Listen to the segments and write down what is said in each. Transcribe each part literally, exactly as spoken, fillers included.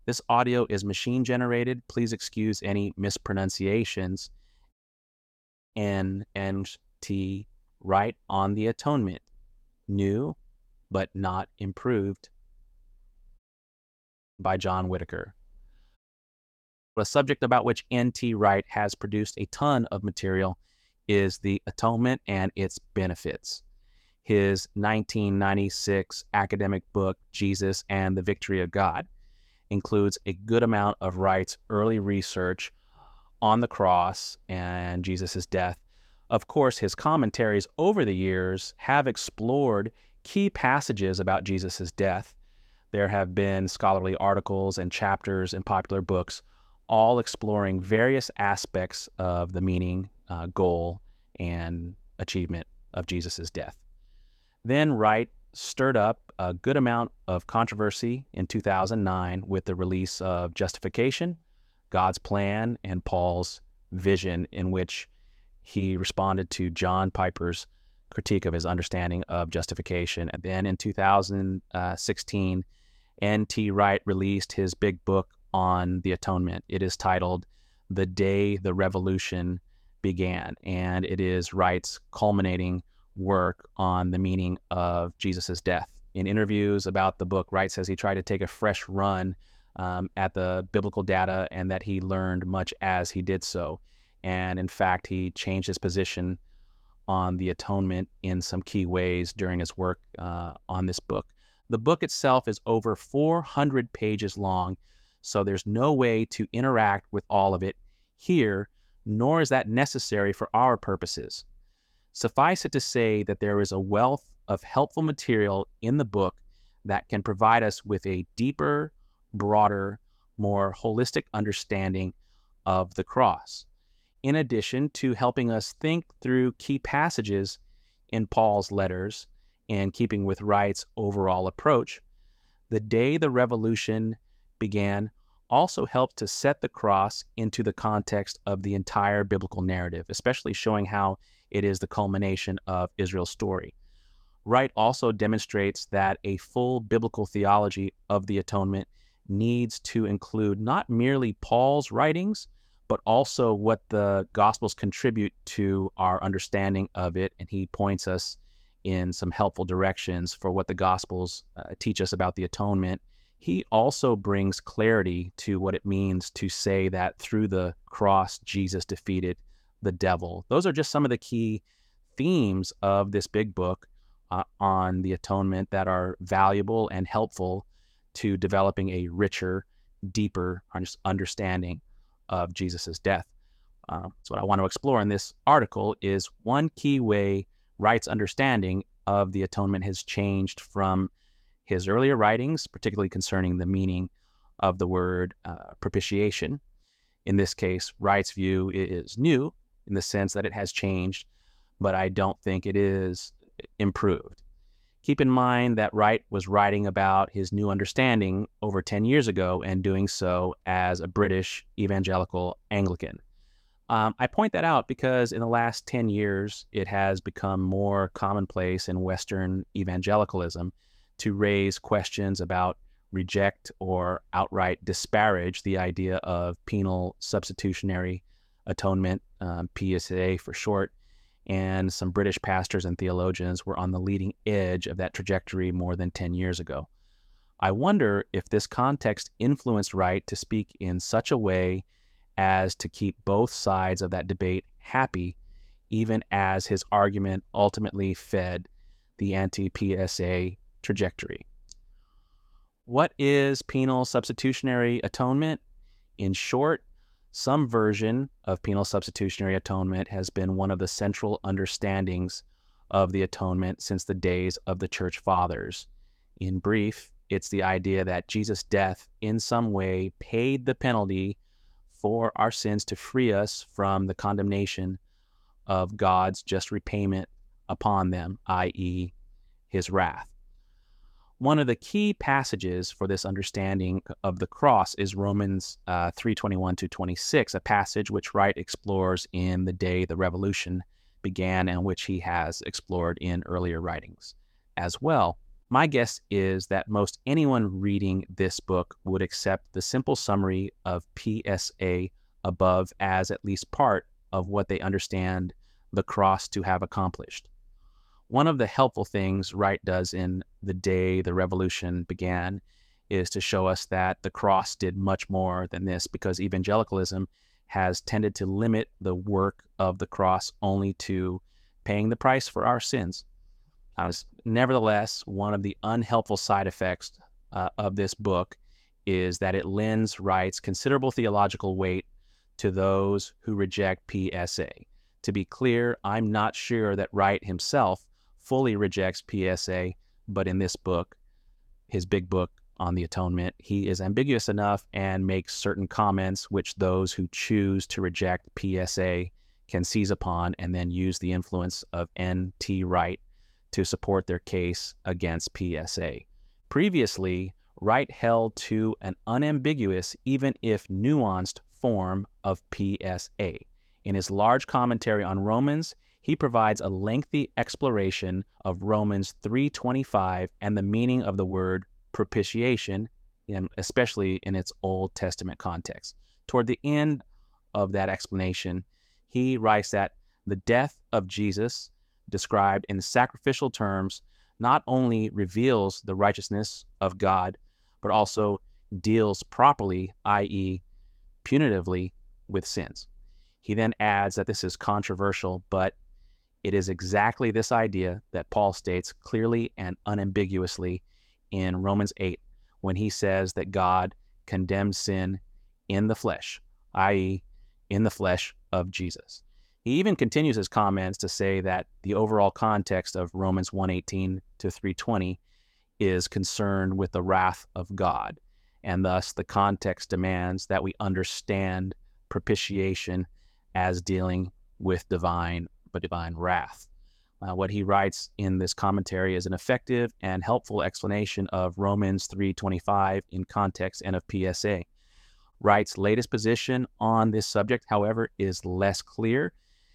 This audio is machine generated. Please excuse any mispronunciations. N and T Wright on the Atonement. New, but not improved, by John Whitaker. A subject about which N T Wright has produced a ton of material is the atonement and its benefits. His nineteen ninety-six academic book, Jesus and the Victory of God, includes a good amount of Wright's early research on the cross and Jesus' death. Of course, his commentaries over the years have explored key passages about Jesus' death. There have been scholarly articles and chapters in popular books, all exploring various aspects of the meaning, uh, goal, and achievement of Jesus' death. Then Wright stirred up a good amount of controversy in two thousand nine with the release of Justification, God's Plan, and Paul's Vision, in which he responded to John Piper's critique of his understanding of justification. And then in two thousand sixteen, N T Wright released his big book on the atonement. It is titled The Day the Revolution Began, and it is Wright's culminating work on the meaning of Jesus' death. In interviews about the book, Wright says he tried to take a fresh run um, at the biblical data and that he learned much as he did so. And in fact, he changed his position on the atonement in some key ways during his work uh, on this book. The book itself is over four hundred pages long, so there's no way to interact with all of it here, nor is that necessary for our purposes. Suffice it to say that there is a wealth of helpful material in the book that can provide us with a deeper, broader, more holistic understanding of the cross, in addition to helping us think through key passages in Paul's letters and keeping with Wright's overall approach. The Day the Revolution Began also helped to set the cross into the context of the entire biblical narrative, especially showing how it is the culmination of Israel's story. Wright also demonstrates that a full biblical theology of the atonement needs to include not merely Paul's writings, but also what the Gospels contribute to our understanding of it, and he points us in some helpful directions for what the Gospels uh, teach us about the atonement. He also brings clarity to what it means to say that through the cross, Jesus defeated the devil. Those are just some of the key themes of this big book uh, on the atonement that are valuable and helpful to developing a richer, deeper understanding of Jesus' death. Uh, so what I want to explore in this article is one key way Wright's understanding of the atonement has changed from his earlier writings, particularly concerning the meaning of the word uh, propitiation. In this case, Wright's view is new in the sense that it has changed, but I don't think it is improved. Keep in mind that Wright was writing about his new understanding over ten years ago and doing so as a British evangelical Anglican. Um, I point that out because in the last ten years, it has become more commonplace in Western evangelicalism to raise questions about, reject, or outright disparage the idea of penal substitutionary atonement, um, P S A for short, and some British pastors and theologians were on the leading edge of that trajectory more than ten years ago. I wonder if this context influenced Wright to speak in such a way as to keep both sides of that debate happy, even as his argument ultimately fed the anti-P S A trajectory. What is penal substitutionary atonement? In short, some version of penal substitutionary atonement has been one of the central understandings of the atonement since the days of the Church Fathers. In brief, it's the idea that Jesus' death in some way paid the penalty for our sins to free us from the condemnation of God's just repayment upon them, that is, his wrath. One of the key passages for this understanding of the cross is Romans uh, three twenty-one to twenty-six, a passage which Wright explores in The Day the Revolution Began and which he has explored in earlier writings as well. My guess is that most anyone reading this book would accept the simple summary of P S A above as at least part of what they understand the cross to have accomplished. One of the helpful things Wright does in The Day the Revolution Began is to show us that the cross did much more than this, because evangelicalism has tended to limit the work of the cross only to paying the price for our sins. I was, nevertheless, one of the unhelpful side effects uh, of this book is that it lends Wright's considerable theological weight to those who reject P S A. To be clear, I'm not sure that Wright himself fully rejects P S A, but in this book, his big book on the atonement, he is ambiguous enough and makes certain comments which those who choose to reject P S A can seize upon and then use the influence of N T Wright to support their case against P S A. Previously, Wright held to an unambiguous, even if nuanced, form of P S A. In his large commentary on Romans, he provides a lengthy exploration of Romans three twenty-five and the meaning of the word propitiation, in, especially in its Old Testament context. Toward the end of that explanation, he writes that the death of Jesus, described in sacrificial terms, not only reveals the righteousness of God, but also deals properly, that is punitively, with sins. He then adds that this is controversial, but it is exactly this idea that Paul states clearly and unambiguously in Romans eight, when he says that God condemned sin in the flesh, that is in the flesh of Jesus. He even continues his comments to say that the overall context of Romans one eighteen to three twenty is concerned with the wrath of God, and thus the context demands that we understand propitiation as dealing with divine but divine wrath. Uh, what he writes in this commentary is an effective and helpful explanation of Romans three twenty-five in context and of P S A. Wright's latest position on this subject, however, is less clear.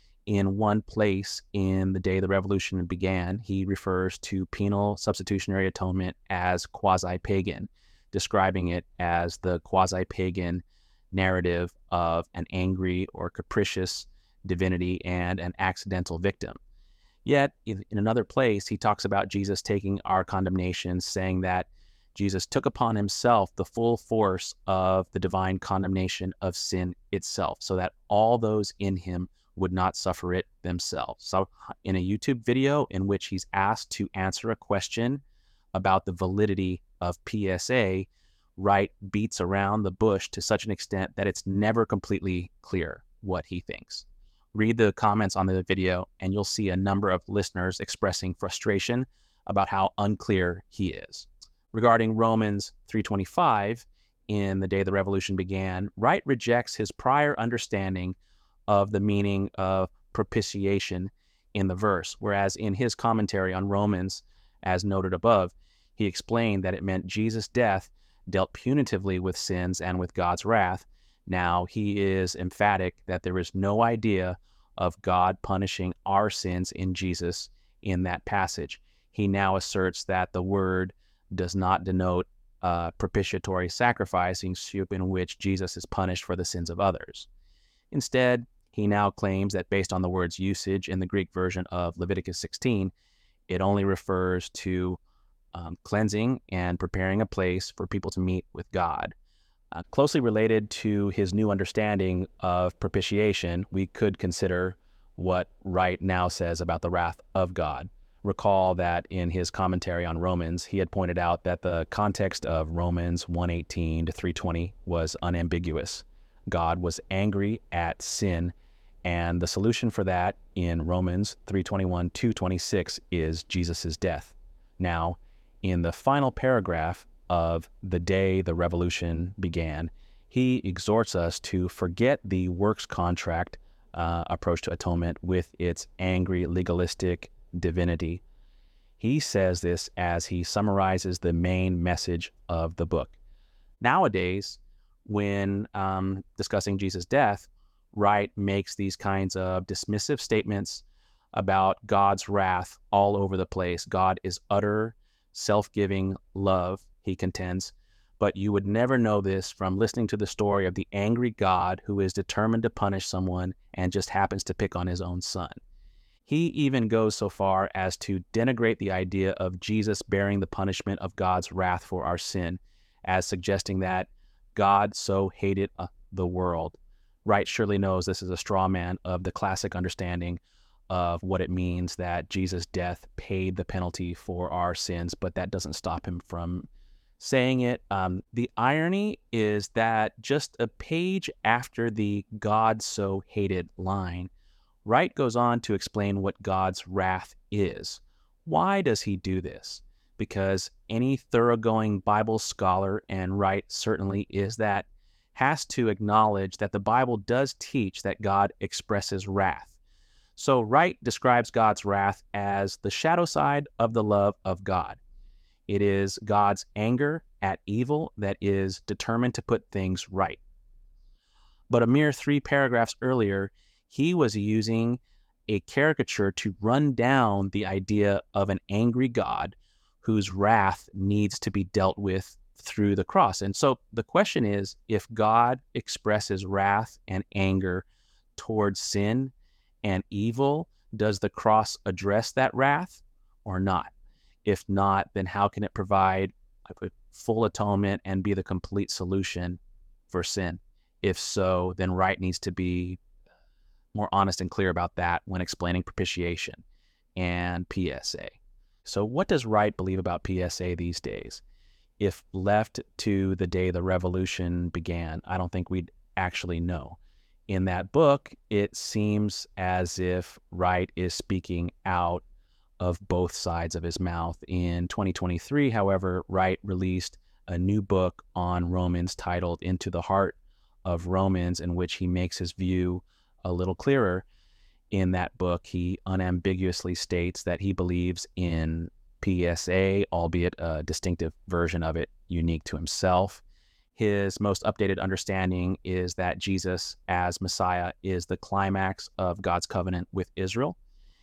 In one place in The Day the Revolution Began, he refers to penal substitutionary atonement as quasi-pagan, describing it as the quasi-pagan narrative of an angry or capricious divinity and an accidental victim. Yet, in another place, he talks about Jesus taking our condemnation, saying that Jesus took upon himself the full force of the divine condemnation of sin itself, so that all those in him would not suffer it themselves. So in a YouTube video in which he's asked to answer a question about the validity of P S A, Wright beats around the bush to such an extent that it's never completely clear what he thinks. Read the comments on the video and you'll see a number of listeners expressing frustration about how unclear he is. Regarding Romans three twenty-five, in The Day the Revolution Began, Wright rejects his prior understanding of the meaning of propitiation in the verse, whereas in his commentary on Romans, as noted above, he explained that it meant Jesus' death dealt punitively with sins and with God's wrath. Now he is emphatic that there is no idea of God punishing our sins in Jesus in that passage. He now asserts that the word does not denote uh, propitiatory sacrificing soup in which Jesus is punished for the sins of others. Instead, he now claims that based on the word's usage in the Greek version of Leviticus sixteen, it only refers to um, cleansing and preparing a place for people to meet with God. Uh, closely related to his new understanding of propitiation, we could consider what Wright now says about the wrath of God. Recall that in his commentary on Romans, he had pointed out that the context of Romans one eighteen to three twenty was unambiguous. God was angry at sin, and the solution for that in Romans three twenty-one to twenty-six is Jesus' death. Now, in the final paragraph of The Day the Revolution Began, he exhorts us to forget the works contract uh, approach to atonement with its angry, legalistic divinity. He says this as he summarizes the main message of the book. Nowadays, when um, discussing Jesus' death, Wright makes these kinds of dismissive statements about God's wrath all over the place. God is utter, self-giving love, he contends, but you would never know this from listening to the story of the angry God who is determined to punish someone and just happens to pick on his own son. He even goes so far as to denigrate the idea of Jesus bearing the punishment of God's wrath for our sin, as suggesting that God so hated uh, the world. Wright surely knows this is a straw man of the classic understanding of what it means that Jesus' death paid the penalty for our sins, but that doesn't stop him from saying it. Um, the irony is that just a page after the God so hated line, Wright goes on to explain what God's wrath is. Why does he do this? Because any thoroughgoing Bible scholar, and Wright certainly is that, has to acknowledge that the Bible does teach that God expresses wrath. So Wright describes God's wrath as the shadow side of the love of God. It is God's anger at evil that is determined to put things right. But a mere three paragraphs earlier, he was using a caricature to run down the idea of an angry God whose wrath needs to be dealt with through the cross. And so the question is, if God expresses wrath and anger towards sin and evil, does the cross address that wrath or not? If not, then how can it provide a full atonement and be the complete solution for sin? If so, then Wright needs to be more honest and clear about that when explaining propitiation and P S A. So what does Wright believe about P S A these days? If left to the day the revolution began, I don't think we'd actually know. In that book, it seems as if Wright is speaking out of both sides of his mouth. In twenty twenty-three, however, Wright released a new book on Romans titled Into the Heart of Romans, in which he makes his view a little clearer. In that book, he unambiguously states that he believes in P S A, albeit a distinctive version of it, unique to himself. His most updated understanding is that Jesus as Messiah is the climax of God's covenant with Israel.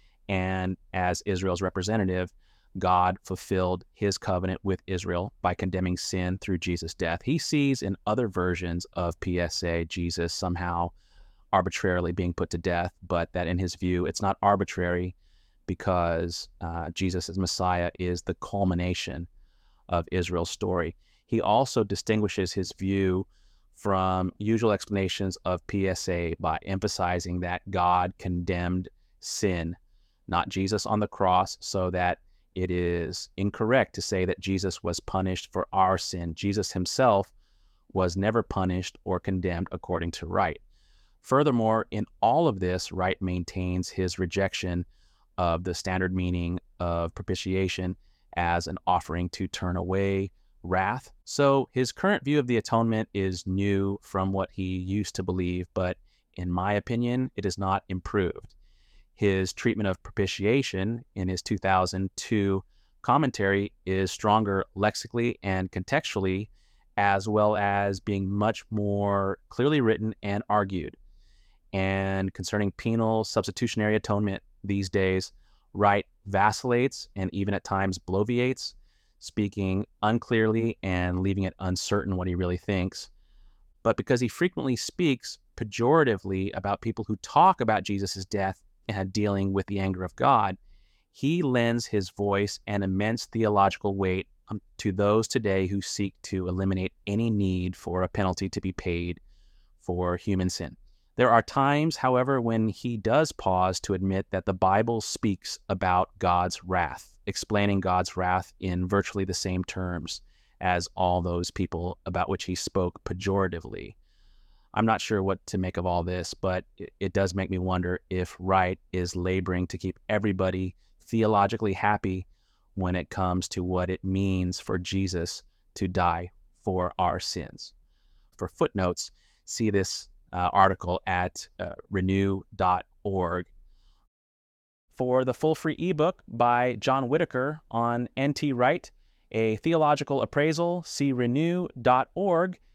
And as Israel's representative, God fulfilled his covenant with Israel by condemning sin through Jesus' death. He sees in other versions of P S A Jesus somehow arbitrarily being put to death, but that in his view, it's not arbitrary because uh, Jesus as Messiah is the culmination of Israel's story. He also distinguishes his view from usual explanations of P S A by emphasizing that God condemned sin, not Jesus on the cross, so that it is incorrect to say that Jesus was punished for our sin. Jesus himself was never punished or condemned according to Wright. Furthermore, in all of this, Wright maintains his rejection of the standard meaning of propitiation as an offering to turn away wrath. So his current view of the atonement is new from what he used to believe, but in my opinion, it is not improved. His treatment of propitiation in his two thousand two commentary is stronger lexically and contextually, as well as being much more clearly written and argued. And concerning penal substitutionary atonement these days, Wright vacillates and even at times bloviates, speaking unclearly and leaving it uncertain what he really thinks. But because he frequently speaks pejoratively about people who talk about Jesus' death and dealing with the anger of God, he lends his voice and immense theological weight um, to those today who seek to eliminate any need for a penalty to be paid for human sin. There are times, however, when he does pause to admit that the Bible speaks about God's wrath, explaining God's wrath in virtually the same terms as all those people about which he spoke pejoratively. I'm not sure what to make of all this, but it, it does make me wonder if Wright is laboring to keep everybody theologically happy when it comes to what it means for Jesus to die for our sins. For footnotes, see this Uh, article at uh, renew dot org. For the full free ebook by John Whitaker on N T Wright, a theological appraisal, see renew dot org